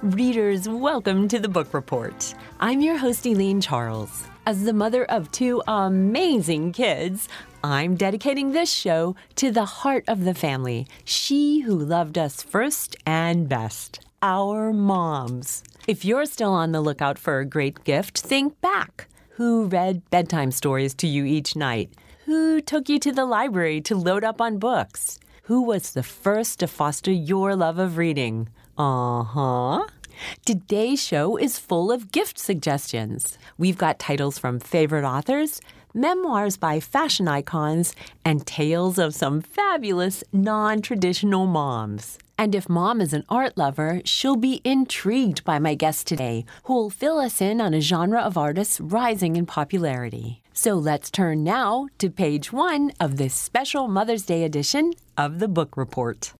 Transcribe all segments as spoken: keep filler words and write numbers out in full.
Readers, welcome to the Book Report. I'm your host, Elaine Charles. As the mother of two amazing kids, I'm dedicating this show to the heart of the family, she who loved us first and best, our moms. If you're still on the lookout for a great gift, think back. Who read bedtime stories to you each night? Who took you to the library to load up on books? Who was the first to foster your love of reading? Uh-huh. Today's show is full of gift suggestions. We've got titles from favorite authors, memoirs by fashion icons, and tales of some fabulous non-traditional moms. And if Mom is an art lover, she'll be intrigued by my guest today, who'll fill us in on a genre of artists rising in popularity. So let's turn now to page one of this special Mother's Day edition of the Book Report.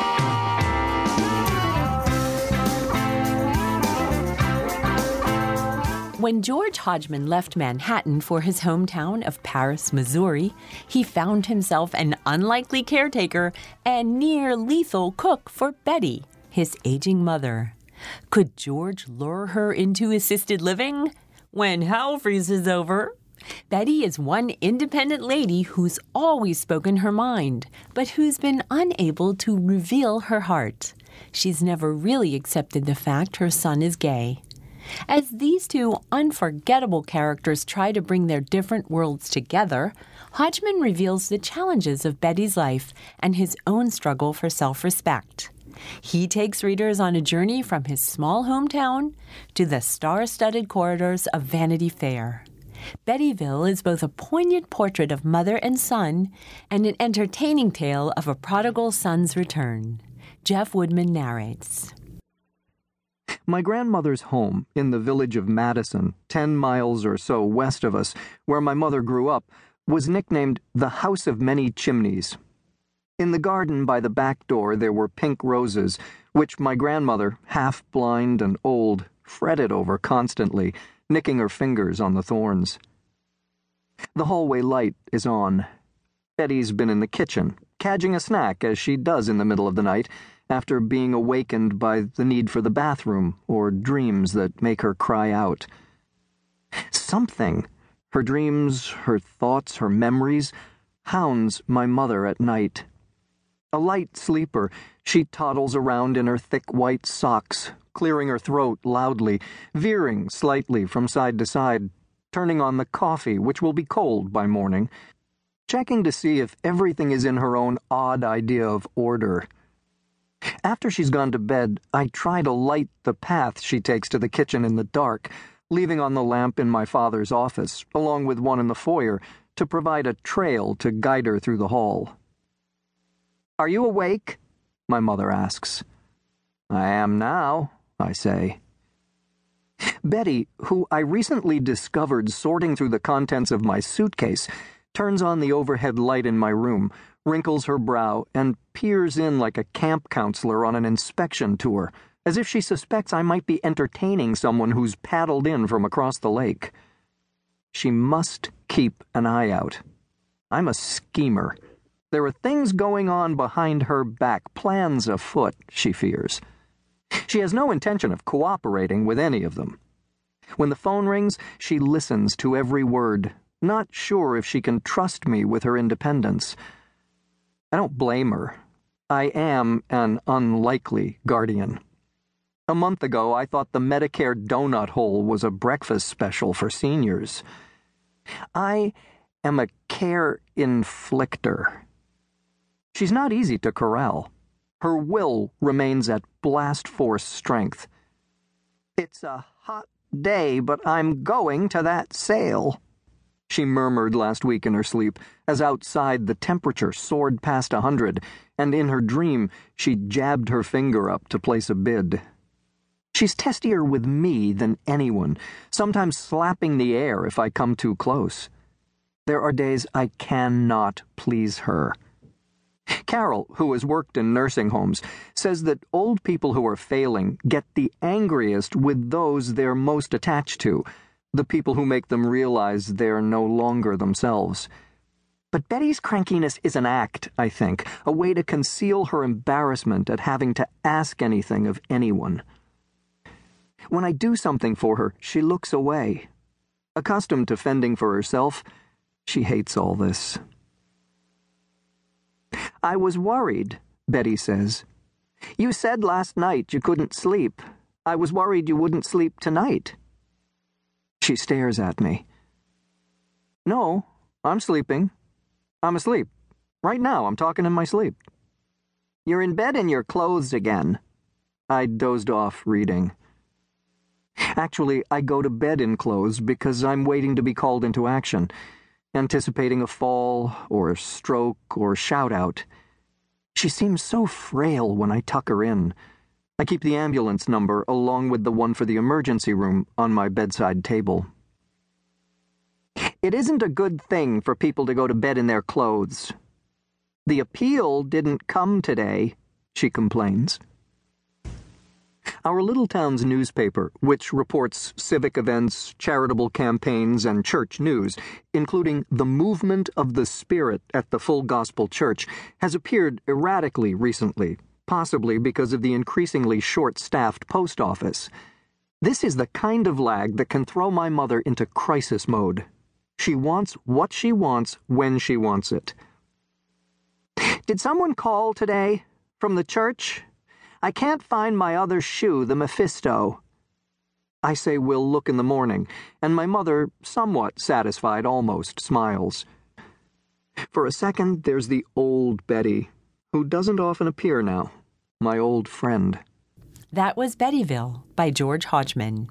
When George Hodgman left Manhattan for his hometown of Paris, Missouri, he found himself an unlikely caretaker and near-lethal cook for Betty, his aging mother. Could George lure her into assisted living? When hell freezes over. Betty is one independent lady who's always spoken her mind, but who's been unable to reveal her heart. She's never really accepted the fact her son is gay. As these two unforgettable characters try to bring their different worlds together, Hodgman reveals the challenges of Betty's life and his own struggle for self-respect. He takes readers on a journey from his small hometown to the star-studded corridors of Vanity Fair. Bettyville is both a poignant portrait of mother and son and an entertaining tale of a prodigal son's return. Jeff Woodman narrates. My grandmother's home in the village of Madison, ten miles or so west of us, where my mother grew up, was nicknamed the House of Many Chimneys. In the garden by the back door there were pink roses, which my grandmother, half blind and old, fretted over constantly, nicking her fingers on the thorns. The hallway light is on. Betty's been in the kitchen, cadging a snack as she does in the middle of the night, after being awakened by the need for the bathroom or dreams that make her cry out. Something, her dreams, her thoughts, her memories, hounds my mother at night. A light sleeper, she toddles around in her thick white socks, clearing her throat loudly, veering slightly from side to side, turning on the coffee, which will be cold by morning, checking to see if everything is in her own odd idea of order. After she's gone to bed, I try to light the path she takes to the kitchen in the dark, leaving on the lamp in my father's office, along with one in the foyer, to provide a trail to guide her through the hall. "Are you awake?" my mother asks. "I am now," I say. Betty, who I recently discovered sorting through the contents of my suitcase, turns on the overhead light in my room, wrinkles her brow, and peers in like a camp counselor on an inspection tour, as if she suspects I might be entertaining someone who's paddled in from across the lake. She must keep an eye out. I'm a schemer. There are things going on behind her back, plans afoot, she fears. She has no intention of cooperating with any of them. When the phone rings, she listens to every word, not sure if she can trust me with her independence. I don't blame her. I am an unlikely guardian. A month ago, I thought the Medicare donut hole was a breakfast special for seniors. I am a care inflictor. She's not easy to corral. Her will remains at blast force strength. "It's a hot day, but I'm going to that sale," she murmured last week in her sleep, as outside the temperature soared past a hundred, and in her dream she jabbed her finger up to place a bid. She's testier with me than anyone, sometimes slapping the air if I come too close. There are days I cannot please her. Carol, who has worked in nursing homes, says that old people who are failing get the angriest with those they're most attached to, the people who make them realize they're no longer themselves. But Betty's crankiness is an act, I think, a way to conceal her embarrassment at having to ask anything of anyone. When I do something for her, she looks away. Accustomed to fending for herself, she hates all this. I was worried, Betty says. You said last night you couldn't sleep. I was worried you wouldn't sleep tonight. She stares at me. No, I'm sleeping. I'm asleep. Right now, I'm talking in my sleep. You're in bed in your clothes again. I dozed off reading. Actually, I go to bed in clothes because I'm waiting to be called into action, anticipating a fall or a stroke or shout-out. She seems so frail when I tuck her in. I keep the ambulance number along with the one for the emergency room on my bedside table. It isn't a good thing for people to go to bed in their clothes. The appeal didn't come today, she complains. Our little town's newspaper, which reports civic events, charitable campaigns, and church news, including the movement of the Spirit at the Full Gospel Church, has appeared erratically recently, possibly because of the increasingly short-staffed post office. This is the kind of lag that can throw my mother into crisis mode. She wants what she wants when she wants it. Did someone call today? From the church? I can't find my other shoe, the Mephisto. I say we'll look in the morning, and my mother, somewhat satisfied, almost smiles. For a second, there's the old Betty, who doesn't often appear now, my old friend. That was Bettyville by George Hodgman.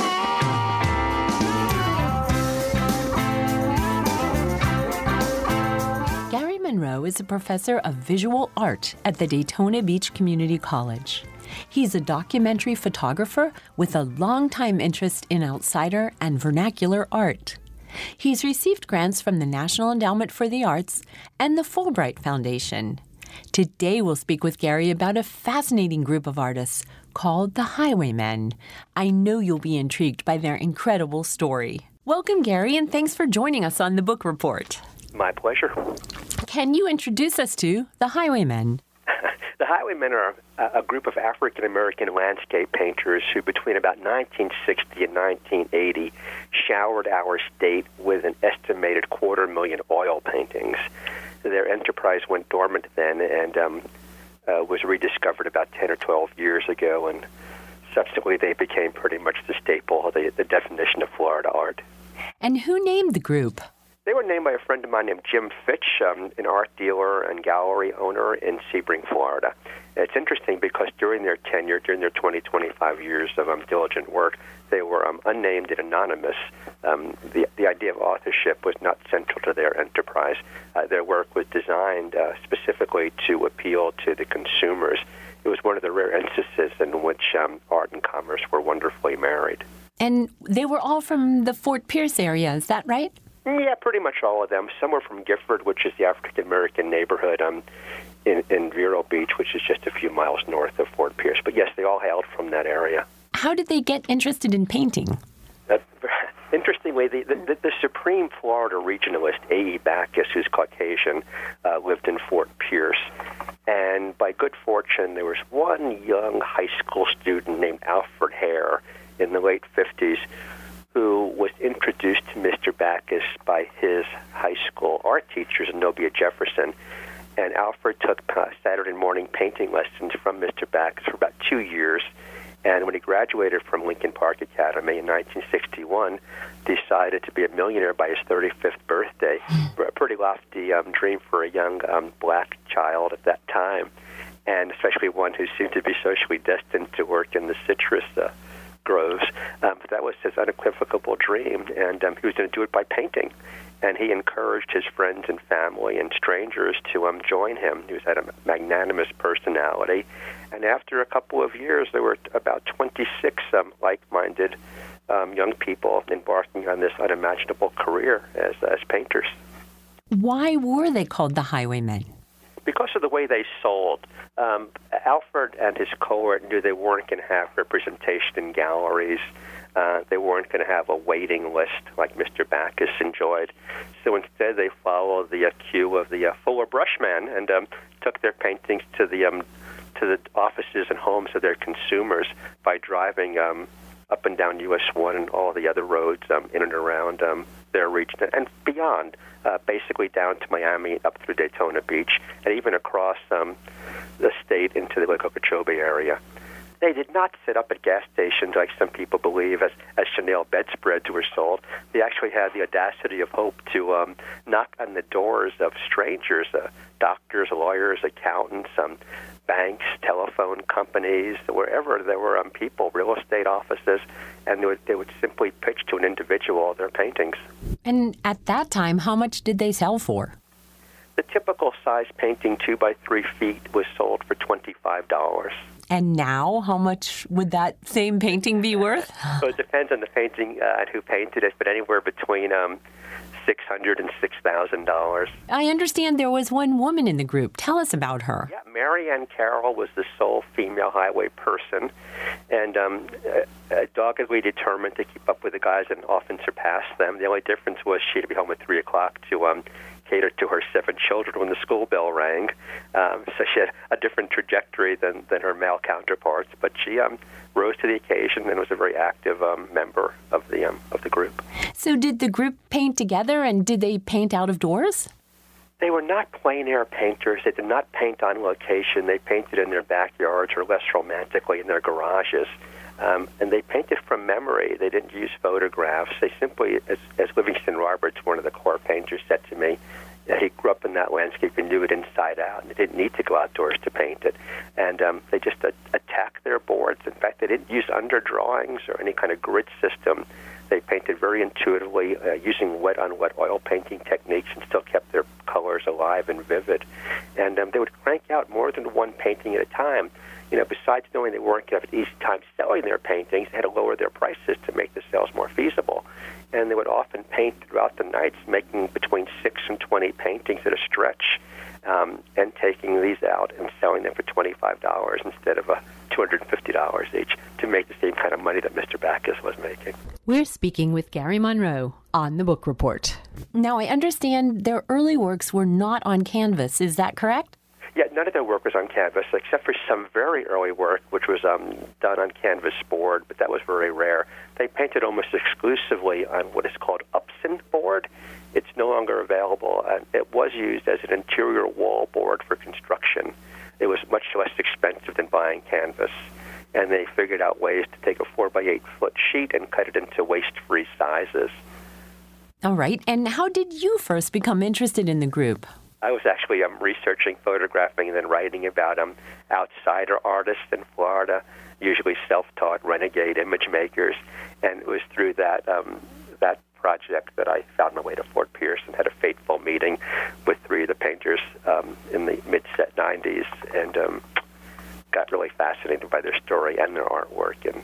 Monroe is a professor of visual art at the Daytona Beach Community College. He's a documentary photographer with a longtime interest in outsider and vernacular art. He's received grants from the National Endowment for the Arts and the Fulbright Foundation. Today we'll speak with Gary about a fascinating group of artists called the Highwaymen. I know you'll be intrigued by their incredible story. Welcome, Gary, and thanks for joining us on the Book Report. My pleasure. Can you introduce us to the Highwaymen? The Highwaymen are a, a group of African-American landscape painters who, between about nineteen sixty and nineteen eighty, showered our state with an estimated quarter million oil paintings. Their enterprise went dormant then and um, uh, was rediscovered about ten or twelve years ago, and subsequently they became pretty much the staple, the, the definition of Florida art. And who named the group? They were named by a friend of mine named Jim Fitch, um, an art dealer and gallery owner in Sebring, Florida. And it's interesting because during their tenure, during their twenty, twenty-five years of um, diligent work, they were um, unnamed and anonymous. Um, the, the idea of authorship was not central to their enterprise. Uh, their work was designed uh, specifically to appeal to the consumers. It was one of the rare instances in which um, art and commerce were wonderfully married. And they were all from the Fort Pierce area, is that right? Yeah, pretty much all of them. Some were from Gifford, which is the African-American neighborhood um, in, in Vero Beach, which is just a few miles north of Fort Pierce. But yes, they all hailed from that area. How did they get interested in painting? Uh, interestingly, the, the, the supreme Florida regionalist, A E Backus, who's Caucasian, uh, lived in Fort Pierce. And by good fortune, there was one young high school student named Alfred Hare in the late fifties who was introduced to Mister Backus by his high school art teachers, Zenobia Jefferson. And Alfred took uh, Saturday morning painting lessons from Mister Backus for about two years. And when he graduated from Lincoln Park Academy in nineteen sixty-one, decided to be a millionaire by his thirty-fifth birthday. A pretty lofty um, dream for a young um, black child at that time, and especially one who seemed to be socially destined to work in the citrus uh, groves. Um, but that was his unequivocal dream, and um, he was going to do it by painting. And he encouraged his friends and family and strangers to um, join him. He was had a magnanimous personality. And after a couple of years, there were about twenty-six um, like-minded um, young people embarking on this unimaginable career as, as painters. Why were they called the Highwaymen? Because of the way they sold. Um, Alfred and his cohort knew they weren't going to have representation in galleries. Uh, they weren't going to have a waiting list like Mister Backus enjoyed. So instead, they followed the uh, cue of the uh, Fuller Brushman and um, took their paintings to the um, to the offices and homes of their consumers by driving um, up and down U S one and all the other roads um, in and around um, their region and beyond, uh, basically down to Miami, up through Daytona Beach, and even across um, the state into the Lake Okeechobee area. They did not sit up at gas stations like some people believe as, as Chanel bedspreads were sold. They actually had the audacity of hope to um, knock on the doors of strangers, uh, doctors, lawyers, accountants, um, banks, telephone companies, wherever there were um, people, real estate offices, and they would, they would simply pitch to an individual their paintings. And at that time, how much did they sell for? The typical size painting, two by three feet, was sold for twenty-five dollars. And now, how much would that same painting be worth? So it depends on the painting uh, and who painted it, but anywhere between um, six hundred dollars and six thousand dollars. I understand there was one woman in the group. Tell us about her. Yeah, Mary Ann Carroll was the sole female highway person, and um, uh, doggedly determined to keep up with the guys and often surpass them. The only difference was she had to be home at three o'clock to um, cater to her seven children when the school bell rang. Um, so she had a different trajectory than, than her male counterparts, but she um, rose to the occasion and was a very active um, member of the um, of the group. So did the group paint together, and did they paint out of doors? They were not plein air painters. They did not paint on location. They painted in their backyards or less romantically in their garages. Um, and they painted from memory. They didn't use photographs. They simply, as, as Livingston Roberts, one of the core painters, said to me, uh, he grew up in that landscape and knew it inside out, and they didn't need to go outdoors to paint it. And um, they just uh, attacked their boards. In fact, they didn't use underdrawings or any kind of grid system. They painted very intuitively, uh, using wet-on-wet oil painting techniques, and still kept their colors alive and vivid. And um, they would crank out more than one painting at a time. You know, besides knowing they weren't going to have an easy time selling their paintings, they had to lower their prices to make the sales more feasible. And they would often paint throughout the nights, making between six and twenty paintings at a stretch, um, and taking these out and selling them for twenty-five dollars instead of uh, two hundred fifty dollars each to make the same kind of money that Mister Backus was making. We're speaking with Gary Monroe on The Book Report. Now, I understand their early works were not on canvas. Is that correct? Yeah, none of their work was on canvas, except for some very early work, which was um, done on canvas board, but that was very rare. They painted almost exclusively on what is called Upson board. It's no longer available, and it was used as an interior wall board for construction. It was much less expensive than buying canvas, and they figured out ways to take a four by eight foot sheet and cut it into waste-free sizes. All right, and how did you first become interested in the group? I was actually um, researching, photographing, and then writing about um, outsider artists in Florida, usually self-taught renegade image makers. And it was through that um, that project that I found my way to Fort Pierce and had a fateful meeting with three of the painters um, in the mid-set nineties, and um, got really fascinated by their story and their artwork, and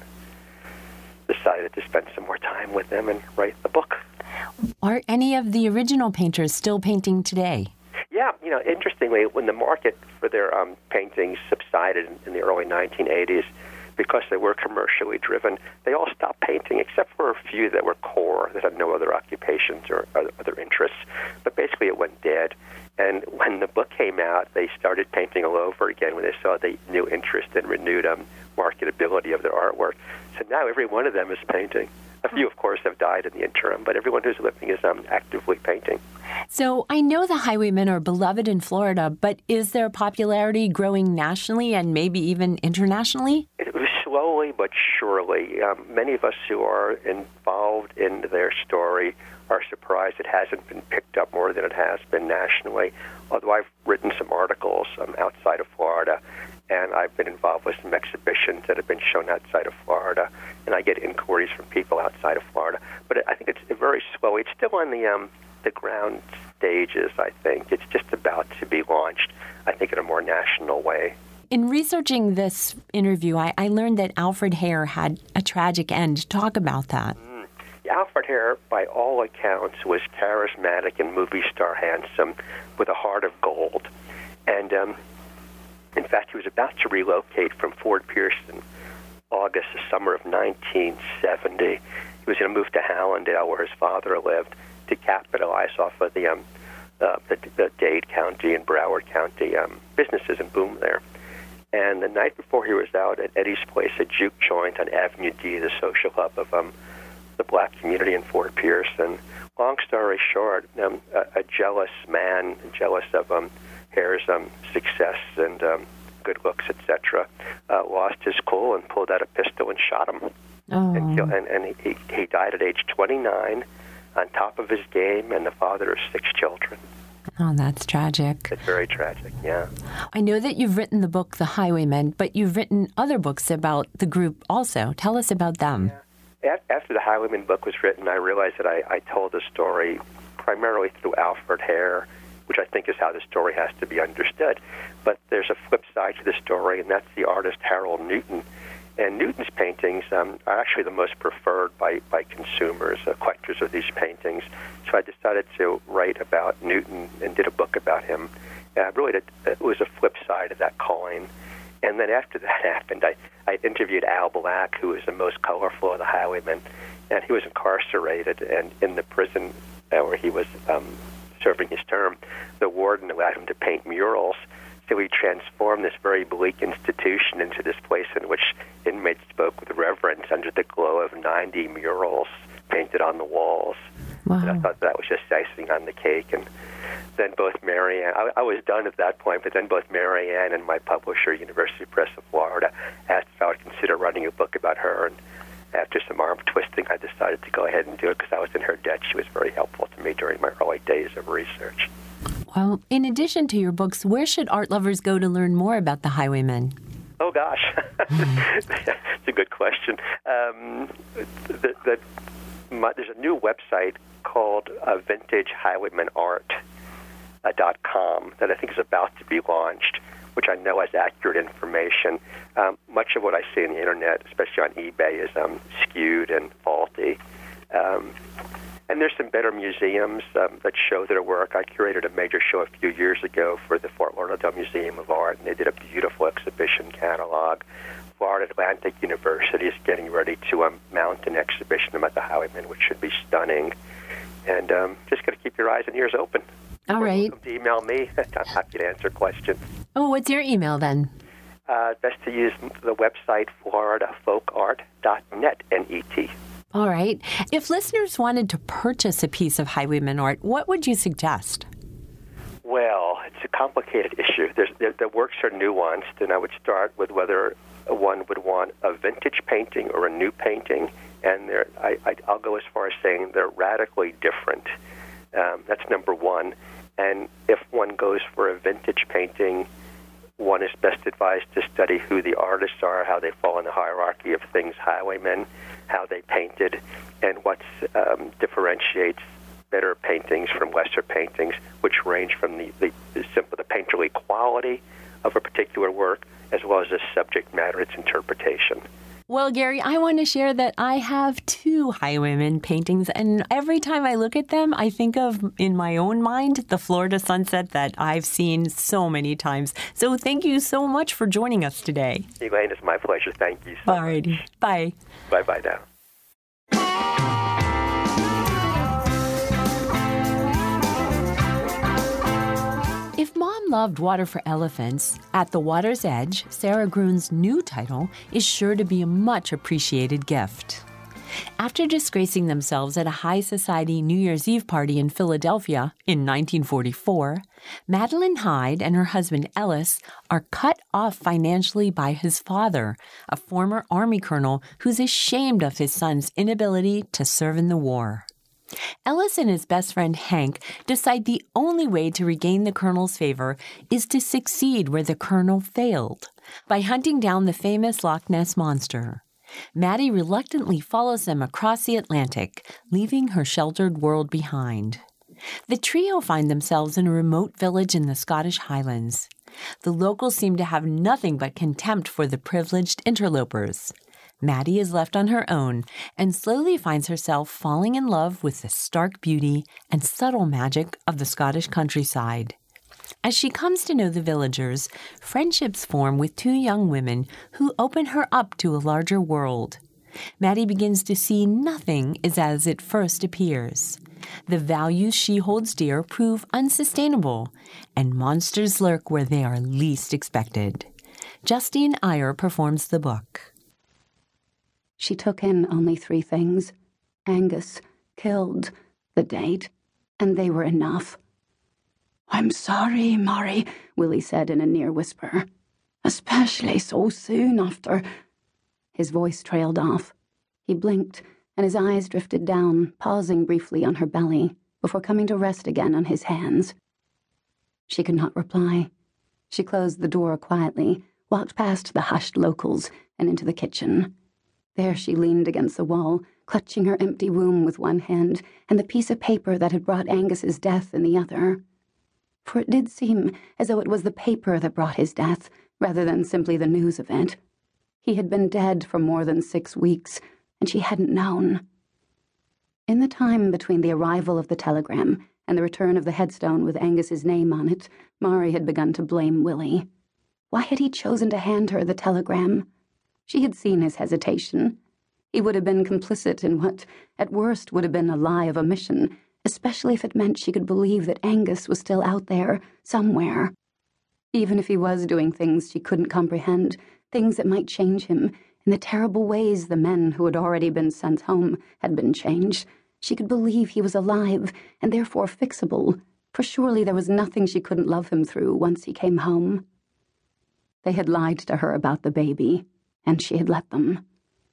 decided to spend some more time with them and write the book. Are any of the original painters still painting today? Yeah, you know, interestingly, when the market for their um, paintings subsided in, in the early nineteen eighties, because they were commercially driven, they all stopped painting, except for a few that were core, that had no other occupations or other interests. But basically it went dead. And when the book came out, they started painting all over again when they saw the new interest and renewed um, marketability of their artwork. So now every one of them is painting. A few, of course, have died in the interim, but everyone who's living is um, actively painting. So I know the Highwaymen are beloved in Florida, but is their popularity growing nationally and maybe even internationally? It was slowly but surely. Um, many of us who are involved in their story are surprised it hasn't been picked up more than it has been nationally, although I've written some articles um, outside of Florida, and I've been involved with some exhibitions that have been shown outside of Florida, and I get inquiries from people outside of Florida. But I think it's very slow. It's still on the um, the ground stages, I think. It's just about to be launched, I think, in a more national way. In researching this interview, I, I learned that Alfred Hare had a tragic end. Talk about that. Mm. Alfred Hare, by all accounts, was charismatic and movie star handsome with a heart of gold. And um, in fact, he was about to relocate from Fort Pierce in August, the summer of nineteen seventy. He was going to move to Hallandale, where his father lived, to capitalize off of the, um, uh, the, the Dade County and Broward County um, businesses and boom there. And the night before he was out at Eddie's place, a juke joint on Avenue D, the social hub of um, the black community in Fort Pierce. And long story short, um, a, a jealous man, jealous of um, Hare's um, success and um, good looks, et cetera, uh, lost his cool and pulled out a pistol and shot him. Oh. And, killed, and, and he, he died at age twenty-nine, on top of his game, and the father of six children. Oh, that's tragic. It's very tragic, yeah. I know that you've written the book, The Highwaymen, but you've written other books about the group also. Tell us about them. Yeah. After the Highwaymen book was written, I realized that I, I told the story primarily through Alfred Hare, which I think is how the story has to be understood. But there's a flip side to the story, and that's the artist Harold Newton. And Newton's paintings um, are actually the most preferred by, by consumers, uh, collectors of these paintings. So I decided to write about Newton and did a book about him. Uh, really, did, it was a flip side of that coin. And then after that happened, I, I interviewed Al Black, who was the most colorful of the Highwaymen, and he was incarcerated. And in the prison uh, where he was um, serving his term, the warden allowed him to paint murals. So we transformed this very bleak institution into this place in which inmates spoke with reverence under the glow of ninety murals painted on the walls. Wow. And I thought that was just icing on the cake. And then both Mary Ann, I, I was done at that point, but then both Mary Ann and my publisher, University Press of Florida, asked if I would consider writing a book about her. And after some arm twisting, I decided to go ahead and do it because I was in her debt. She was very helpful to me during my early days of research. Well, in addition to your books, where should art lovers go to learn more about the Highwaymen? Oh, gosh. It's a good question. Um, the, the, my, there's a new website called uh, vintage highwaymen art dot com that I think is about to be launched, which I know has accurate information. Um, much of what I see on the Internet, especially on eBay, is um, skewed and faulty. Um, And there's some better museums um, that show their work. I curated a major show a few years ago for the Fort Lauderdale Museum of Art, and they did a beautiful exhibition catalog. Florida Atlantic University is getting ready to um, mount an exhibition about the Highwaymen, which should be stunning. And um, just got to keep your eyes and ears open. All You're right. welcome to email me. I'm happy to answer questions. Oh, what's your email then? Uh, best to use the website florida folk art dot net, N E T. All right. If listeners wanted to purchase a piece of Highwaymen art, what would you suggest? Well, it's a complicated issue. There's, there, the works are nuanced, and I would start with whether one would want a vintage painting or a new painting, and they're, I, I, I'll go as far as saying they're radically different. Um, that's number one. And if one goes for a vintage painting, one is best advised to study who the artists are, how they fall in the hierarchy of things highwaymen, how they painted, and what um, differentiates better paintings from lesser paintings, which range from the, the, the simple, the painterly quality of a particular work, as well as the subject matter, its interpretation. Well, Gary, I want to share that I have two Highwaymen paintings, and every time I look at them, I think of, in my own mind, the Florida sunset that I've seen so many times. So thank you so much for joining us today. Elaine, it's my pleasure. Thank you so All righty. much. Bye. Bye-bye now. If Mom loved Water for Elephants, At the Water's Edge, Sarah Gruen's new title, is sure to be a much appreciated gift. After disgracing themselves at a high society New Year's Eve party in Philadelphia in nineteen forty-four, Madeline Hyde and her husband Ellis are cut off financially by his father, a former Army colonel who's ashamed of his son's inability to serve in the war. Ellis and his best friend Hank decide the only way to regain the colonel's favor is to succeed where the colonel failed, by hunting down the famous Loch Ness Monster. Maddie reluctantly follows them across the Atlantic, leaving her sheltered world behind. The trio find themselves in a remote village in the Scottish Highlands. The locals seem to have nothing but contempt for the privileged interlopers. Maddie is left on her own and slowly finds herself falling in love with the stark beauty and subtle magic of the Scottish countryside. As she comes to know the villagers, friendships form with two young women who open her up to a larger world. Maddie begins to see nothing is as it first appears. The values she holds dear prove unsustainable, and monsters lurk where they are least expected. Justine Iyer performs the book. She took in only three things. Angus, killed, the date, and they were enough. "I'm sorry, Mary," Willie said in a near whisper. "Especially so soon after—" His voice trailed off. He blinked, and his eyes drifted down, pausing briefly on her belly, before coming to rest again on his hands. She could not reply. She closed the door quietly, walked past the hushed locals, and into the kitchen. There she leaned against the wall, clutching her empty womb with one hand and the piece of paper that had brought Angus's death in the other. For it did seem as though it was the paper that brought his death, rather than simply the news of it. He had been dead for more than six weeks, and she hadn't known. In the time between the arrival of the telegram and the return of the headstone with Angus's name on it, Mari had begun to blame Willie. Why had he chosen to hand her the telegram? She had seen his hesitation. He would have been complicit in what, at worst, would have been a lie of omission, especially if it meant she could believe that Angus was still out there, somewhere. Even if he was doing things she couldn't comprehend, things that might change him, in the terrible ways the men who had already been sent home had been changed, she could believe he was alive, and therefore fixable, for surely there was nothing she couldn't love him through once he came home. They had lied to her about the baby, and she had let them.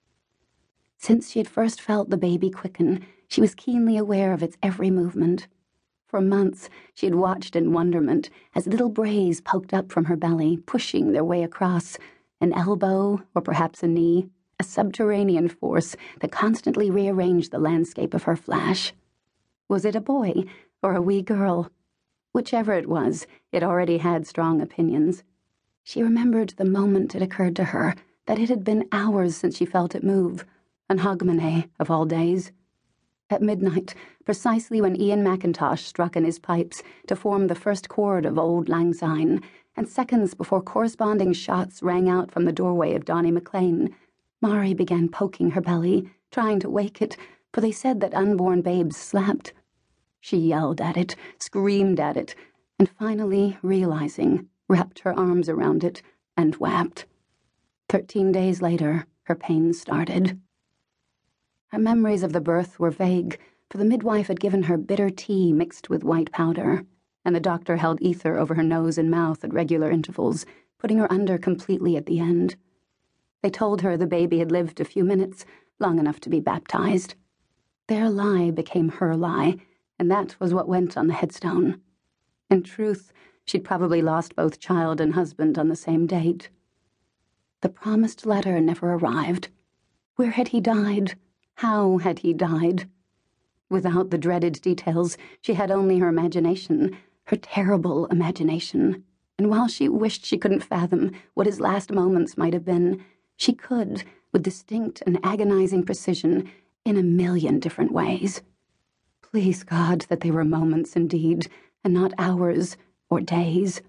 Since she had first felt the baby quicken, she was keenly aware of its every movement. For months, she had watched in wonderment as little brays poked up from her belly, pushing their way across, an elbow, or perhaps a knee, a subterranean force that constantly rearranged the landscape of her flash. Was it a boy or a wee girl? Whichever it was, it already had strong opinions. She remembered the moment it occurred to her that it had been hours since she felt it move, on Hogmanay of all days. At midnight, precisely when Ian McIntosh struck in his pipes to form the first chord of Old Lang Syne, and seconds before corresponding shots rang out from the doorway of Donnie MacLean, Mari began poking her belly, trying to wake it, for they said that unborn babes slept. She yelled at it, screamed at it, and finally, realizing, wrapped her arms around it and wept. Thirteen days later, her pain started. Her memories of the birth were vague, for the midwife had given her bitter tea mixed with white powder, and the doctor held ether over her nose and mouth at regular intervals, putting her under completely at the end. They told her the baby had lived a few minutes, long enough to be baptized. Their lie became her lie, and that was what went on the headstone. In truth, she'd probably lost both child and husband on the same date. The promised letter never arrived. Where had he died? How had he died? Without the dreaded details, she had only her imagination, her terrible imagination. And while she wished she couldn't fathom what his last moments might have been, she could, with distinct and agonizing precision, in a million different ways. Please God that they were moments indeed, and not hours or days.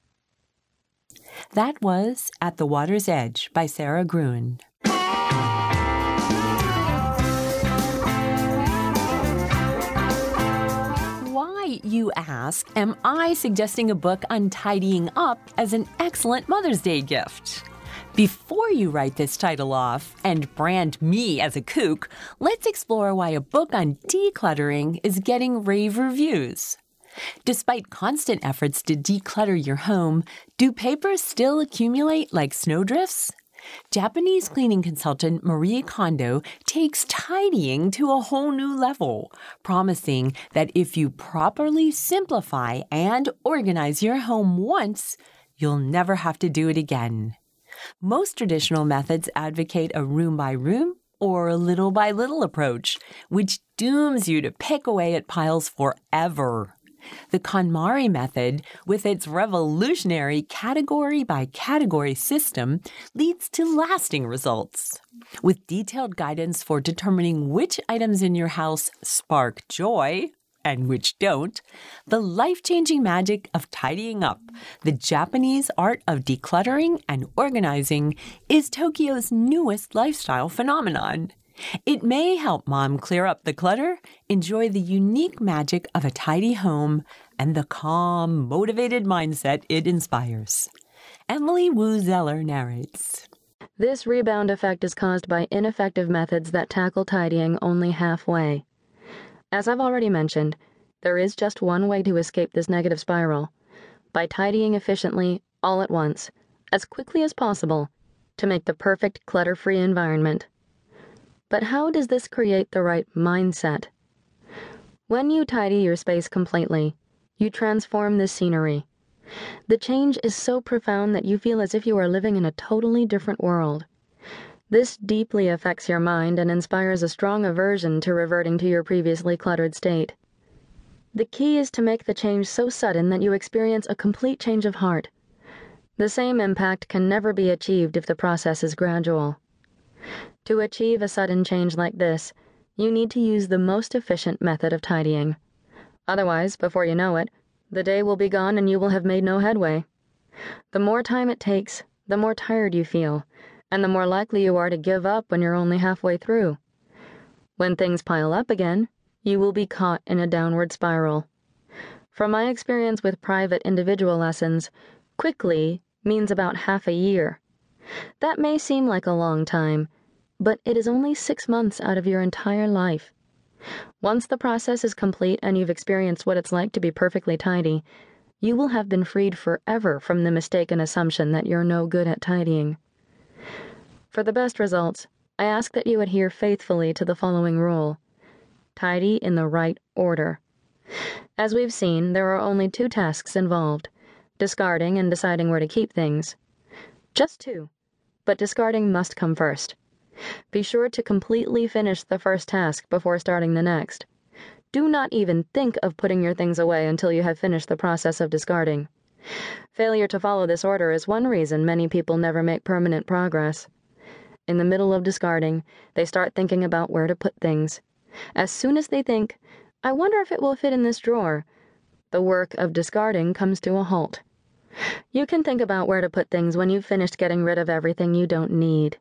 That was At the Water's Edge by Sarah Gruen. Why, you ask, am I suggesting a book on tidying up as an excellent Mother's Day gift? Before you write this title off and brand me as a kook, let's explore why a book on decluttering is getting rave reviews. Despite constant efforts to declutter your home, do papers still accumulate like snowdrifts? Japanese cleaning consultant Marie Kondo takes tidying to a whole new level, promising that if you properly simplify and organize your home once, you'll never have to do it again. Most traditional methods advocate a room-by-room or a little-by-little approach, which dooms you to pick away at piles forever. The KonMari method, with its revolutionary category-by-category system, leads to lasting results. With detailed guidance for determining which items in your house spark joy and which don't, the life-changing magic of tidying up, the Japanese art of decluttering and organizing, is Tokyo's newest lifestyle phenomenon. It may help mom clear up the clutter, enjoy the unique magic of a tidy home, and the calm, motivated mindset it inspires. Emily Wu Zeller narrates. This rebound effect is caused by ineffective methods that tackle tidying only halfway. As I've already mentioned, there is just one way to escape this negative spiral: by tidying efficiently, all at once, as quickly as possible, to make the perfect clutter-free environment. But how does this create the right mindset? When you tidy your space completely, you transform the scenery. The change is so profound that you feel as if you are living in a totally different world. This deeply affects your mind and inspires a strong aversion to reverting to your previously cluttered state. The key is to make the change so sudden that you experience a complete change of heart. The same impact can never be achieved if the process is gradual. To achieve a sudden change like this, you need to use the most efficient method of tidying. Otherwise, before you know it, the day will be gone and you will have made no headway. The more time it takes, the more tired you feel, and the more likely you are to give up when you're only halfway through. When things pile up again, you will be caught in a downward spiral. From my experience with private individual lessons, quickly means about half a year. That may seem like a long time, but it is only six months out of your entire life. Once the process is complete and you've experienced what it's like to be perfectly tidy, you will have been freed forever from the mistaken assumption that you're no good at tidying. For the best results, I ask that you adhere faithfully to the following rule: tidy in the right order. As we've seen, there are only two tasks involved: discarding and deciding where to keep things. Just two, but discarding must come first. Be sure to completely finish the first task before starting the next. Do not even think of putting your things away until you have finished the process of discarding. Failure to follow this order is one reason many people never make permanent progress. In the middle of discarding, they start thinking about where to put things. As soon as they think, "I wonder if it will fit in this drawer," the work of discarding comes to a halt. You can think about where to put things when you've finished getting rid of everything you don't need.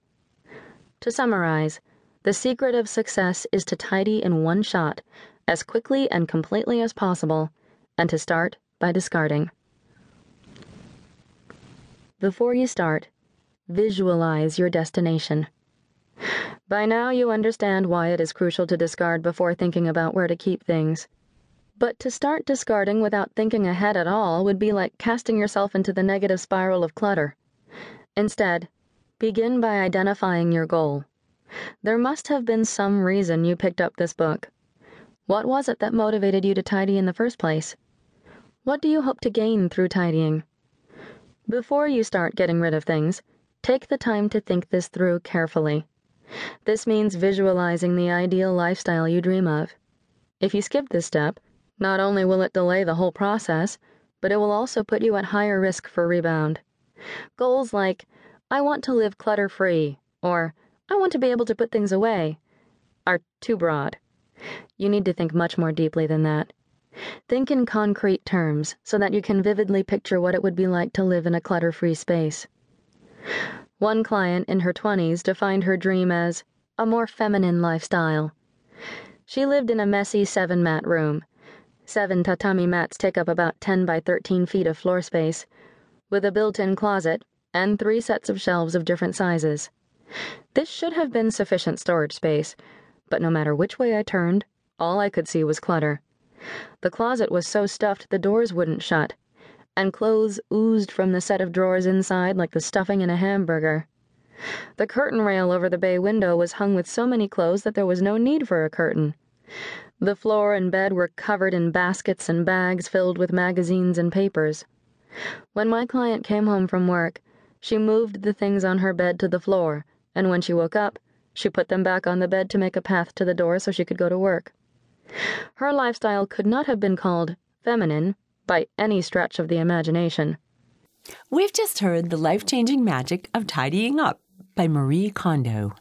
To summarize, the secret of success is to tidy in one shot, as quickly and completely as possible, and to start by discarding. Before you start, visualize your destination. By now you understand why it is crucial to discard before thinking about where to keep things. But to start discarding without thinking ahead at all would be like casting yourself into the negative spiral of clutter. Instead, begin by identifying your goal. There must have been some reason you picked up this book. What was it that motivated you to tidy in the first place? What do you hope to gain through tidying? Before you start getting rid of things, take the time to think this through carefully. This means visualizing the ideal lifestyle you dream of. If you skip this step, not only will it delay the whole process, but it will also put you at higher risk for rebound. Goals like, "I want to live clutter-free," or "I want to be able to put things away," are too broad. You need to think much more deeply than that. Think in concrete terms so that you can vividly picture what it would be like to live in a clutter-free space. One client in her twenties defined her dream as a more feminine lifestyle. She lived in a messy seven-mat room. Seven tatami mats take up about ten by thirteen feet of floor space, with a built-in closet and three sets of shelves of different sizes. This should have been sufficient storage space, but no matter which way I turned, all I could see was clutter. The closet was so stuffed the doors wouldn't shut, and clothes oozed from the set of drawers inside like the stuffing in a hamburger. The curtain rail over the bay window was hung with so many clothes that there was no need for a curtain. The floor and bed were covered in baskets and bags filled with magazines and papers. When my client came home from work, she moved the things on her bed to the floor, and when she woke up, she put them back on the bed to make a path to the door so she could go to work. Her lifestyle could not have been called feminine by any stretch of the imagination. We've just heard The Life-Changing Magic of Tidying Up by Marie Kondo.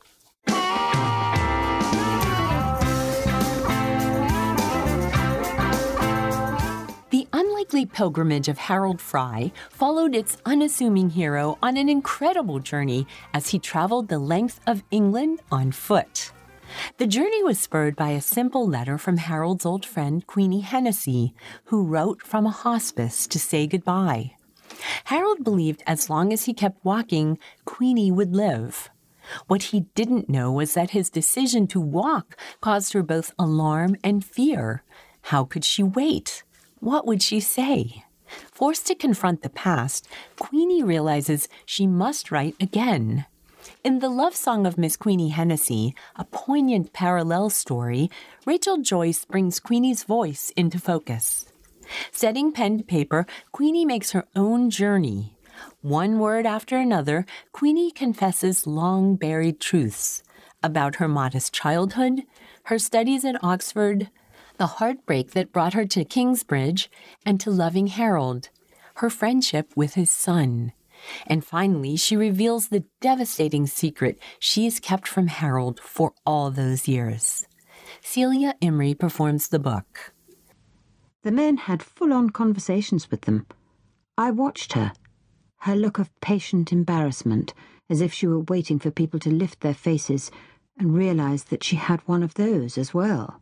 The unlikely pilgrimage of Harold Fry followed its unassuming hero on an incredible journey as he traveled the length of England on foot. The journey was spurred by a simple letter from Harold's old friend Queenie Hennessy, who wrote from a hospice to say goodbye. Harold believed as long as he kept walking, Queenie would live. What he didn't know was that his decision to walk caused her both alarm and fear. How could she wait? What would she say? Forced to confront the past, Queenie realizes she must write again. In The Love Song of Miss Queenie Hennessy, a poignant parallel story, Rachel Joyce brings Queenie's voice into focus. Setting pen to paper, Queenie makes her own journey. One word after another, Queenie confesses long-buried truths about her modest childhood, her studies at Oxford, the heartbreak that brought her to Kingsbridge, and to loving Harold, her friendship with his son. And finally, she reveals the devastating secret she's kept from Harold for all those years. Celia Imrie performs the book. The men had full-on conversations with them. I watched her, her look of patient embarrassment, as if she were waiting for people to lift their faces, and realized that she had one of those as well.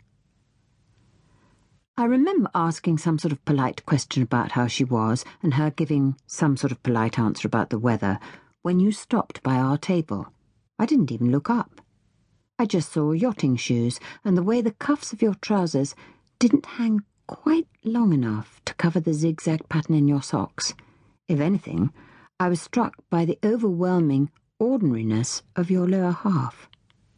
I remember asking some sort of polite question about how she was, and her giving some sort of polite answer about the weather, when you stopped by our table. I didn't even look up. I just saw yachting shoes, and the way the cuffs of your trousers didn't hang quite long enough to cover the zigzag pattern in your socks. If anything, I was struck by the overwhelming ordinariness of your lower half.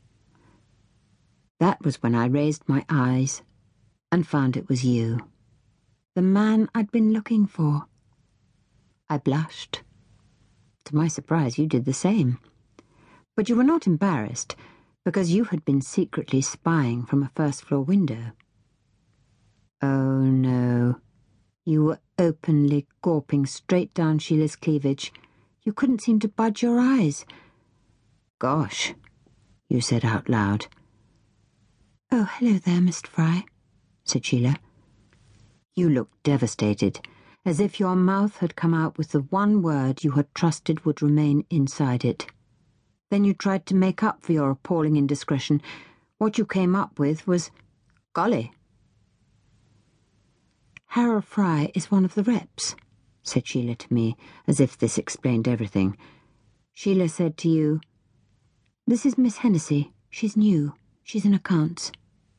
That was when I raised my eyes and found it was you, the man I'd been looking for. I blushed. To my surprise, you did the same. But you were not embarrassed, because you had been secretly spying from a first-floor window. Oh, no. You were openly gawping straight down Sheila's cleavage. You couldn't seem to budge your eyes. Gosh, you said out loud. Oh, hello there, Mister Fry, said Sheila. You looked devastated, as if your mouth had come out with the one word you had trusted would remain inside it. Then you tried to make up for your appalling indiscretion. What you came up with was, golly. Harold Fry is one of the reps, said Sheila to me, as if this explained everything. Sheila said to you, this is Miss Hennessy. She's new. She's in accounts.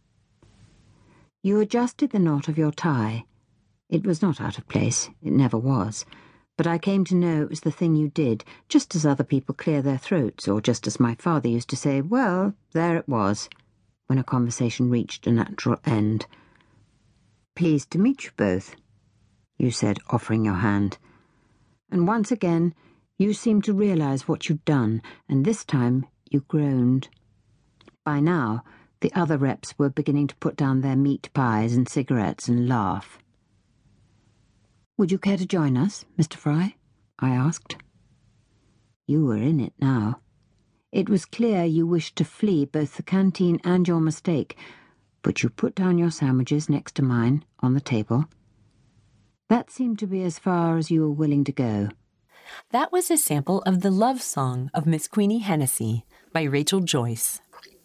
You adjusted the knot of your tie. It was not out of place. It never was. But I came to know it was the thing you did, just as other people clear their throats, or just as my father used to say, well, there it was, when a conversation reached a natural end. Pleased to meet you both, you said, offering your hand. And once again, you seemed to realize what you'd done, and this time you groaned. By now, the other reps were beginning to put down their meat pies and cigarettes and laugh. Would you care to join us, Mister Fry? I asked. You were in it now. It was clear you wished to flee both the canteen and your mistake, but you put down your sandwiches next to mine on the table. That seemed to be as far as you were willing to go. That was a sample of The Love Song of Miss Queenie Hennessy by Rachel Joyce.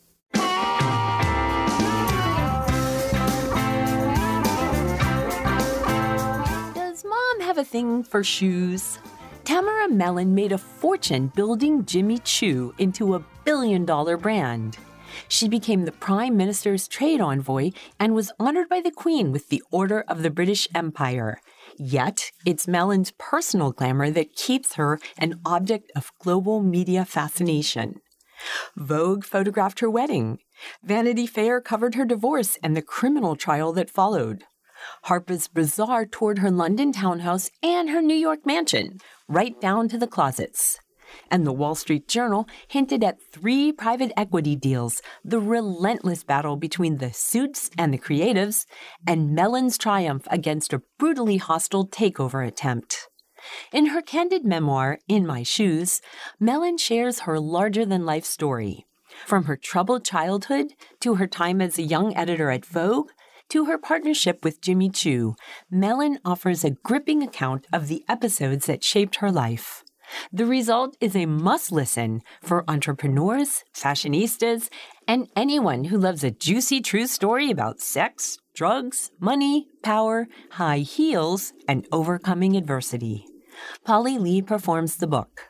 Does Mom have a thing for shoes? Tamara Mellon made a fortune building Jimmy Choo into a billion-dollar brand. She became the Prime Minister's trade envoy and was honored by the Queen with the Order of the British Empire. Yet, it's Mellon's personal glamour that keeps her an object of global media fascination. Vogue photographed her wedding. Vanity Fair covered her divorce and the criminal trial that followed. Harper's Bazaar toured her London townhouse and her New York mansion, right down to the closets. And the Wall Street Journal hinted at three private equity deals, the relentless battle between the suits and the creatives, and Mellon's triumph against a brutally hostile takeover attempt. In her candid memoir, In My Shoes, Mellon shares her larger-than-life story. From her troubled childhood, to her time as a young editor at Vogue, to her partnership with Jimmy Choo, Mellon offers a gripping account of the episodes that shaped her life. The result is a must-listen for entrepreneurs, fashionistas, and anyone who loves a juicy true story about sex, drugs, money, power, high heels, and overcoming adversity. Polly Lee performs the book.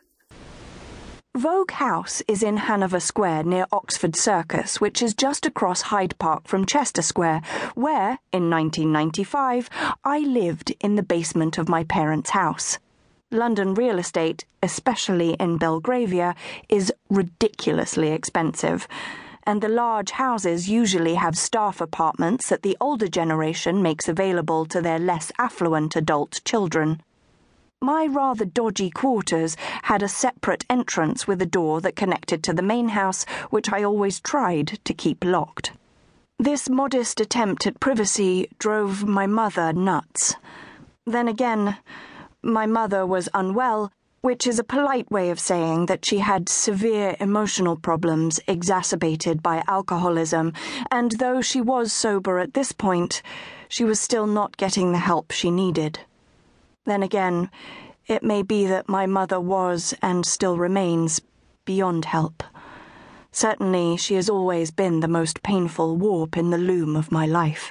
Vogue House is in Hanover Square near Oxford Circus, which is just across Hyde Park from Chester Square, where, in nineteen ninety-five, I lived in the basement of my parents' house. London real estate, especially in Belgravia, is ridiculously expensive, and the large houses usually have staff apartments that the older generation makes available to their less affluent adult children. My rather dodgy quarters had a separate entrance with a door that connected to the main house, which I always tried to keep locked. This modest attempt at privacy drove my mother nuts. Then again, my mother was unwell, which is a polite way of saying that she had severe emotional problems exacerbated by alcoholism, and though she was sober at this point, she was still not getting the help she needed. Then again, it may be that my mother was, and still remains, beyond help. Certainly, she has always been the most painful warp in the loom of my life.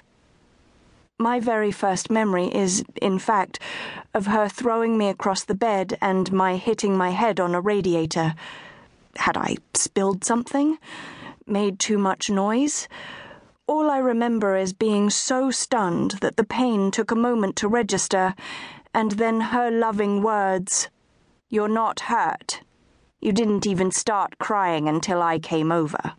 My very first memory is, in fact, of her throwing me across the bed and my hitting my head on a radiator. Had I spilled something? Made too much noise? All I remember is being so stunned that the pain took a moment to register, and then her loving words, "You're not hurt. You didn't even start crying until I came over."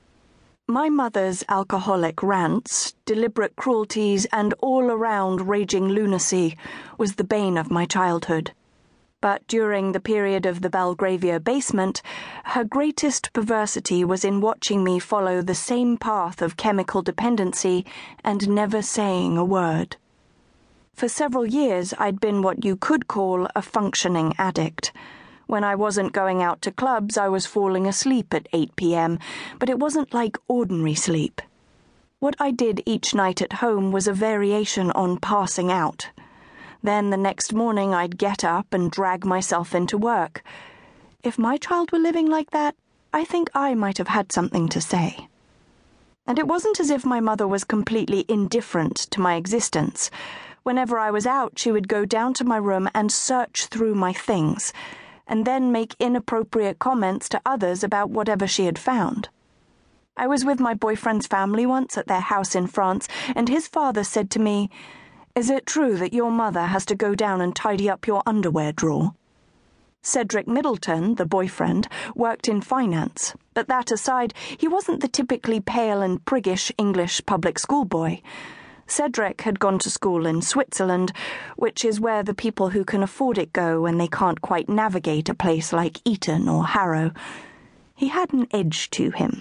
My mother's alcoholic rants, deliberate cruelties, and all-around raging lunacy was the bane of my childhood. But during the period of the Belgravia basement, her greatest perversity was in watching me follow the same path of chemical dependency and never saying a word. For several years, I'd been what you could call a functioning addict. When I wasn't going out to clubs, I was falling asleep at eight p.m., but it wasn't like ordinary sleep. What I did each night at home was a variation on passing out. Then the next morning I'd get up and drag myself into work. If my child were living like that, I think I might have had something to say. And it wasn't as if my mother was completely indifferent to my existence. Whenever I was out, she would go down to my room and search through my things, and then make inappropriate comments to others about whatever she had found. I was with my boyfriend's family once at their house in France, and his father said to me, "Is it true that your mother has to go down and tidy up your underwear drawer?" Cedric Middleton, the boyfriend, worked in finance, but that aside, he wasn't the typically pale and priggish English public school boy. Cedric had gone to school in Switzerland, which is where the people who can afford it go when they can't quite navigate a place like Eton or Harrow. He had an edge to him.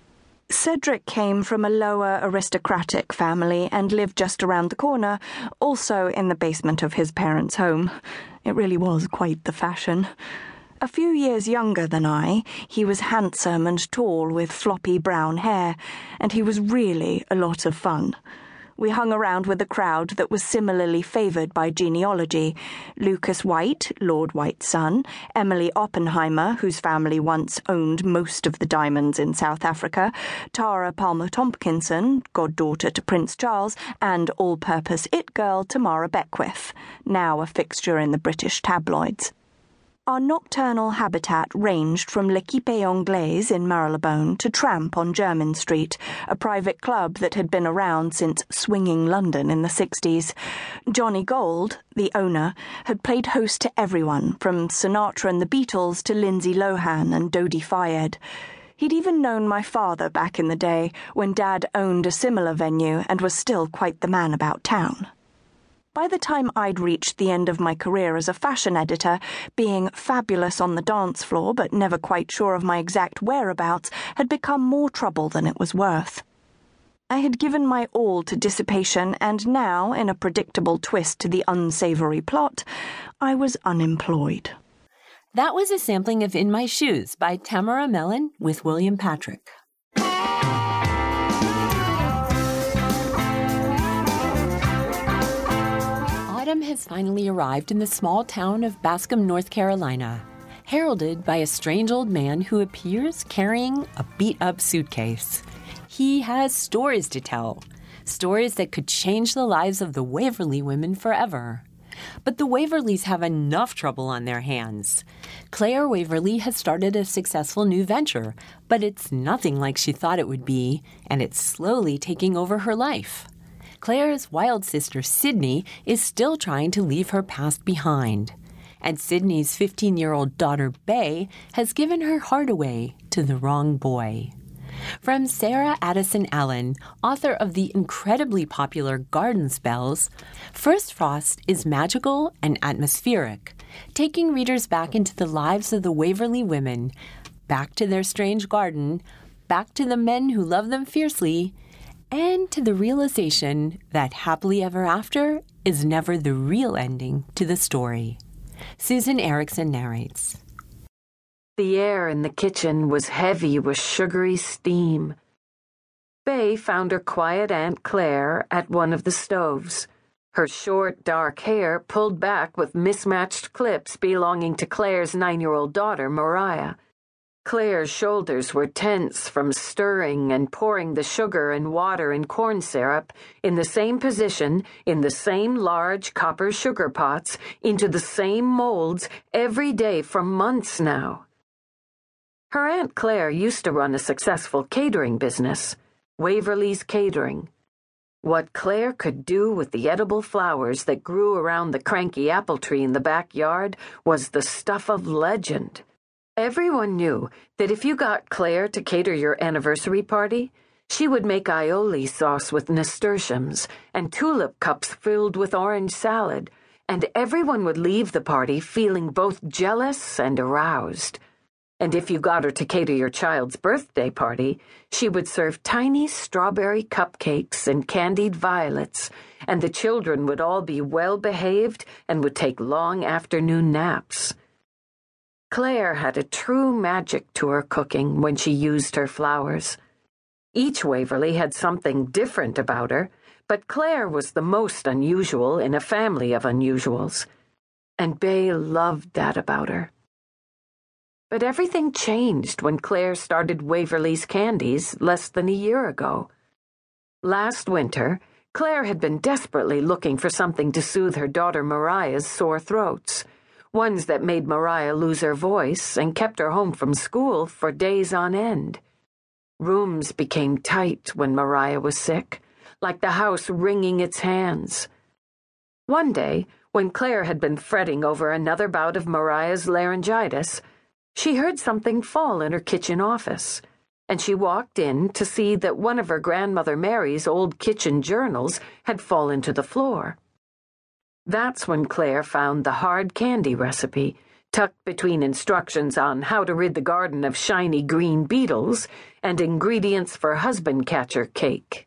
Cedric came from a lower aristocratic family and lived just around the corner, also in the basement of his parents' home. It really was quite the fashion. A few years younger than I, he was handsome and tall with floppy brown hair, and he was really a lot of fun. We hung around with a crowd that was similarly favoured by genealogy. Lucas White, Lord White's son, Emily Oppenheimer, whose family once owned most of the diamonds in South Africa, Tara Palmer-Tompkinson, goddaughter to Prince Charles, and all-purpose it-girl Tamara Beckwith, now a fixture in the British tabloids. Our nocturnal habitat ranged from L'Equipe Anglaise in Marylebone to Tramp on Jermyn Street, a private club that had been around since swinging London in the sixties. Johnny Gold, the owner, had played host to everyone, from Sinatra and the Beatles to Lindsay Lohan and Dodi Fayed. He'd even known my father back in the day, when Dad owned a similar venue and was still quite the man about town. By the time I'd reached the end of my career as a fashion editor, being fabulous on the dance floor but never quite sure of my exact whereabouts had become more trouble than it was worth. I had given my all to dissipation, and now, in a predictable twist to the unsavory plot, I was unemployed. That was a sampling of In My Shoes by Tamara Mellon with William Patrick. Autumn has finally arrived in the small town of Bascom, North Carolina, heralded by a strange old man who appears carrying a beat-up suitcase. He has stories to tell, stories that could change the lives of the Waverly women forever. But the Waverleys have enough trouble on their hands. Claire Waverley has started a successful new venture, but it's nothing like she thought it would be, and it's slowly taking over her life. Claire's wild sister Sydney is still trying to leave her past behind. And Sydney's fifteen-year-old daughter Bay has given her heart away to the wrong boy. From Sarah Addison Allen, author of the incredibly popular Garden Spells, First Frost is magical and atmospheric, taking readers back into the lives of the Waverley women, back to their strange garden, back to the men who love them fiercely, and to the realization that happily ever after is never the real ending to the story. Susan Erickson narrates. The air in the kitchen was heavy with sugary steam. Bay found her quiet Aunt Claire at one of the stoves, her short, dark hair pulled back with mismatched clips belonging to Claire's nine-year-old daughter, Mariah. Claire's shoulders were tense from stirring and pouring the sugar and water and corn syrup in the same position, in the same large copper sugar pots, into the same molds every day for months now. Her Aunt Claire used to run a successful catering business, Waverley's Catering. What Claire could do with the edible flowers that grew around the cranky apple tree in the backyard was the stuff of legend. Everyone knew that if you got Claire to cater your anniversary party, she would make aioli sauce with nasturtiums and tulip cups filled with orange salad, and everyone would leave the party feeling both jealous and aroused. And if you got her to cater your child's birthday party, she would serve tiny strawberry cupcakes and candied violets, and the children would all be well-behaved and would take long afternoon naps. Claire had a true magic to her cooking when she used her flowers. Each Waverley had something different about her, but Claire was the most unusual in a family of unusuals, and Bay loved that about her. But everything changed when Claire started Waverley's Candies less than a year ago. Last winter, Claire had been desperately looking for something to soothe her daughter Mariah's sore throats, ones that made Mariah lose her voice and kept her home from school for days on end. Rooms became tight when Mariah was sick, like the house wringing its hands. One day, when Claire had been fretting over another bout of Mariah's laryngitis, she heard something fall in her kitchen office, and she walked in to see that one of her grandmother Mary's old kitchen journals had fallen to the floor. That's when Claire found the hard candy recipe, tucked between instructions on how to rid the garden of shiny green beetles and ingredients for husband catcher cake.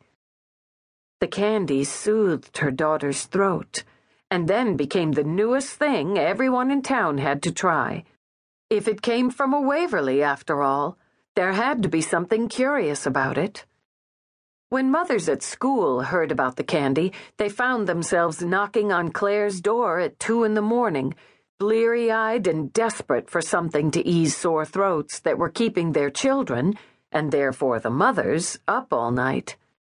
The candy soothed her daughter's throat, and then became the newest thing everyone in town had to try. If it came from a Waverley, after all, there had to be something curious about it. When mothers at school heard about the candy, they found themselves knocking on Claire's door at two in the morning, bleary-eyed and desperate for something to ease sore throats that were keeping their children, and therefore the mothers, up all night.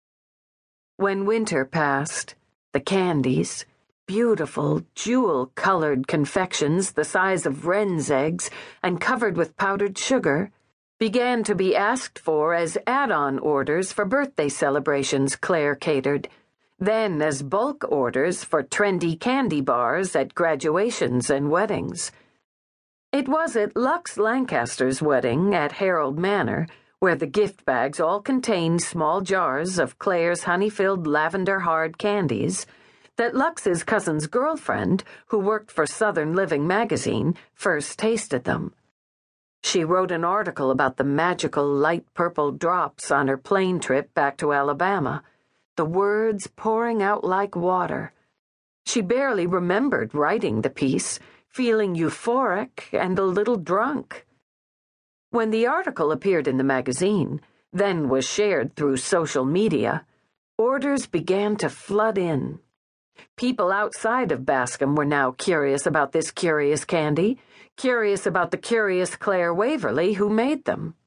When winter passed, the candies, beautiful, jewel-colored confections the size of wren's eggs and covered with powdered sugar, began to be asked for as add-on orders for birthday celebrations Claire catered, then as bulk orders for trendy candy bars at graduations and weddings. It was at Lux Lancaster's wedding at Harold Manor, where the gift bags all contained small jars of Claire's honey-filled lavender hard candies, that Lux's cousin's girlfriend, who worked for Southern Living magazine, first tasted them. She wrote an article about the magical light purple drops on her plane trip back to Alabama, the words pouring out like water. She barely remembered writing the piece, feeling euphoric and a little drunk. When the article appeared in the magazine, then was shared through social media, orders began to flood in. People outside of Bascom were now curious about this curious candy, curious about the curious Claire Waverley who made them.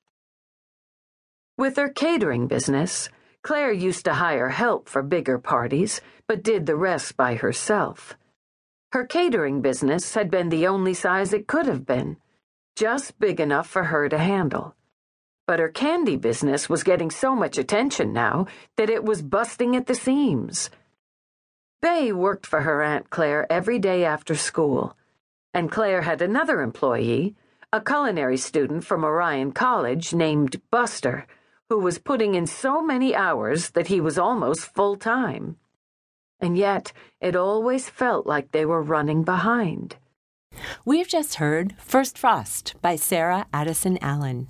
With her catering business, Claire used to hire help for bigger parties, but did the rest by herself. Her catering business had been the only size it could have been, just big enough for her to handle. But her candy business was getting so much attention now that it was busting at the seams. Bay worked for her Aunt Claire every day after school, and Claire had another employee, a culinary student from Orion College named Buster, who was putting in so many hours that he was almost full-time. And yet, it always felt like they were running behind. We've just heard First Frost by Sarah Addison Allen.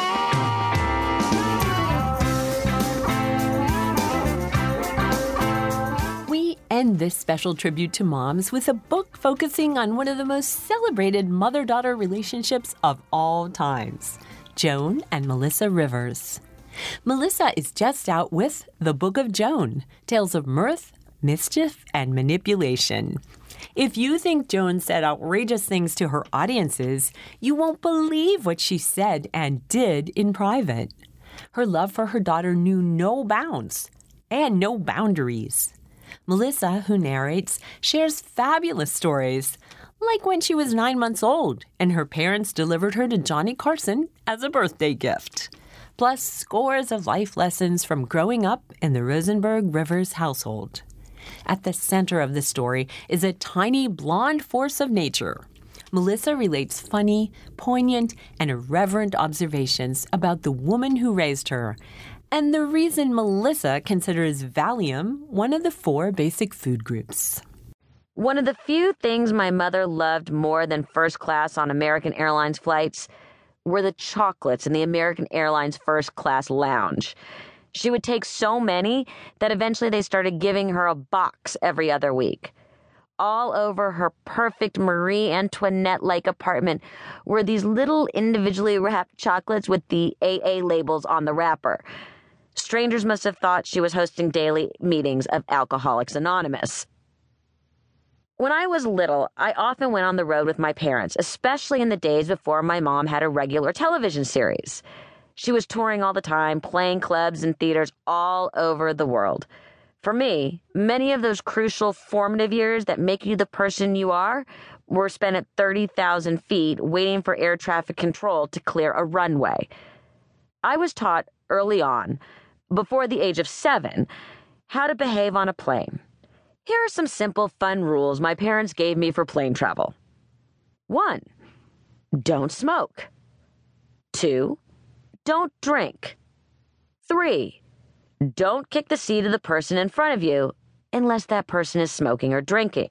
We end this special tribute to moms with a book focusing on one of the most celebrated mother-daughter relationships of all times, Joan and Melissa Rivers. Melissa is just out with The Book of Joan, Tales of Mirth, Mischief, and Manipulation. If you think Joan said outrageous things to her audiences, you won't believe what she said and did in private. Her love for her daughter knew no bounds and no boundaries. Melissa, who narrates, shares fabulous stories, like when she was nine months old and her parents delivered her to Johnny Carson as a birthday gift, plus scores of life lessons from growing up in the Rosenberg Rivers household. At the center of the story is a tiny blonde force of nature. Melissa relates funny, poignant, and irreverent observations about the woman who raised her, and the reason Melissa considers Valium one of the four basic food groups. One of the few things my mother loved more than first class on American Airlines flights were the chocolates in the American Airlines first class lounge. She would take so many that eventually they started giving her a box every other week. All over her perfect Marie Antoinette-like apartment were these little individually wrapped chocolates with the A A labels on the wrapper. Strangers must have thought she was hosting daily meetings of Alcoholics Anonymous. When I was little, I often went on the road with my parents, especially in the days before my mom had a regular television series. She was touring all the time, playing clubs and theaters all over the world. For me, many of those crucial formative years that make you the person you are were spent at thirty thousand feet waiting for air traffic control to clear a runway. I was taught early on, before the age of seven, how to behave on a plane. Here are some simple, fun rules my parents gave me for plane travel. One, don't smoke. Two, don't drink. Three, don't kick the seat of the person in front of you unless that person is smoking or drinking.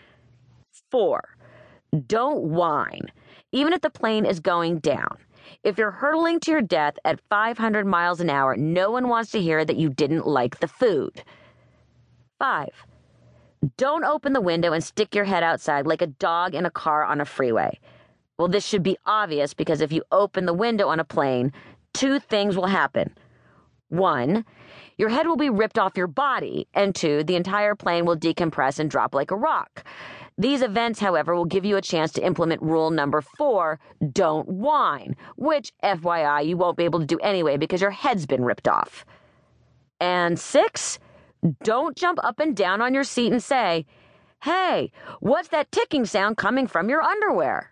Four, don't whine, even if the plane is going down. If you're hurtling to your death at five hundred miles an hour, no one wants to hear that you didn't like the food. Five, don't open the window and stick your head outside like a dog in a car on a freeway. Well, this should be obvious because if you open the window on a plane, two things will happen. One, your head will be ripped off your body, and two, the entire plane will decompress and drop like a rock. These events, however, will give you a chance to implement rule number four, don't whine, which, F Y I, you won't be able to do anyway because your head's been ripped off. And six, don't jump up and down on your seat and say, "Hey, what's that ticking sound coming from your underwear?"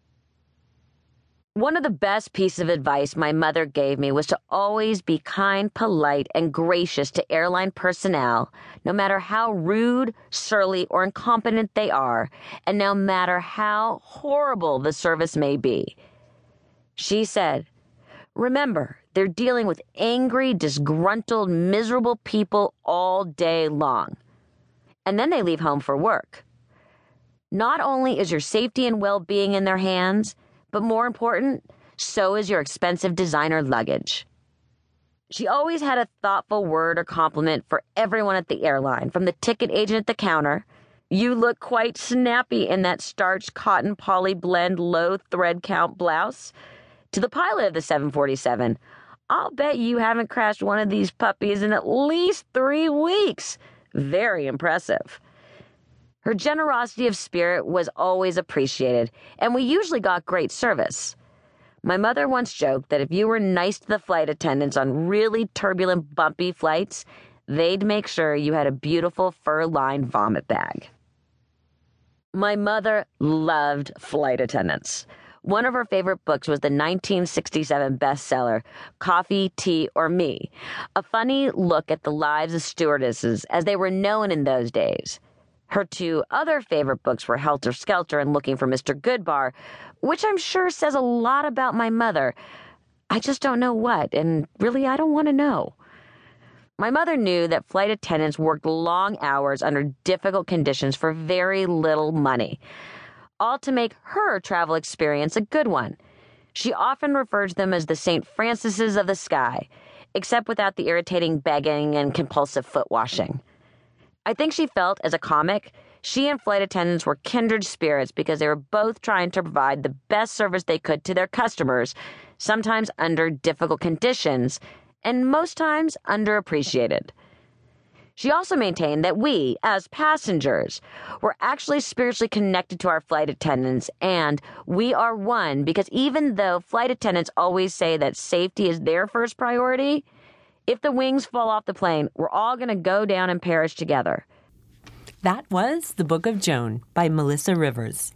One of the best pieces of advice my mother gave me was to always be kind, polite, and gracious to airline personnel, no matter how rude, surly, or incompetent they are, and no matter how horrible the service may be. She said, "Remember, they're dealing with angry, disgruntled, miserable people all day long. And then they leave home for work. Not only is your safety and well-being in their hands, but more important, so is your expensive designer luggage." She always had a thoughtful word or compliment for everyone at the airline, from the ticket agent at the counter, "You look quite snappy in that starched cotton poly blend low thread count blouse," to the pilot of the seven forty-seven, "I'll bet you haven't crashed one of these puppies in at least three weeks. Very impressive." Her generosity of spirit was always appreciated, and we usually got great service. My mother once joked that if you were nice to the flight attendants on really turbulent, bumpy flights, they'd make sure you had a beautiful fur-lined vomit bag. My mother loved flight attendants. One of her favorite books was the nineteen sixty-seven bestseller, Coffee, Tea, or Me, a funny look at the lives of stewardesses as they were known in those days. Her two other favorite books were Helter Skelter and Looking for Mister Goodbar, which I'm sure says a lot about my mother. I just don't know what, and really I don't want to know. My mother knew that flight attendants worked long hours under difficult conditions for very little money, all to make her travel experience a good one. She often referred to them as the Saint Francises of the sky, except without the irritating begging and compulsive foot washing. I think she felt, as a comic, she and flight attendants were kindred spirits because they were both trying to provide the best service they could to their customers, sometimes under difficult conditions, and most times underappreciated. She also maintained that we, as passengers, were actually spiritually connected to our flight attendants, and we are one because even though flight attendants always say that safety is their first priority, if the wings fall off the plane, we're all going to go down and perish together. That was The Book of Joan by Melissa Rivers.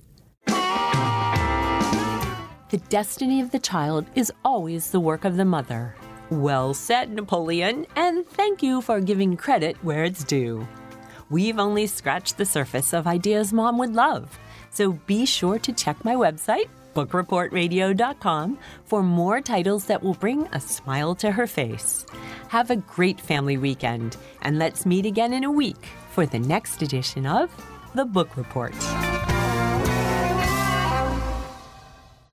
The destiny of the child is always the work of the mother. Well said, Napoleon, and thank you for giving credit where it's due. We've only scratched the surface of ideas Mom would love, so be sure to check my website, book report radio dot com, for more titles that will bring a smile to her face. Have a great family weekend, and let's meet again in a week for the next edition of The Book Report.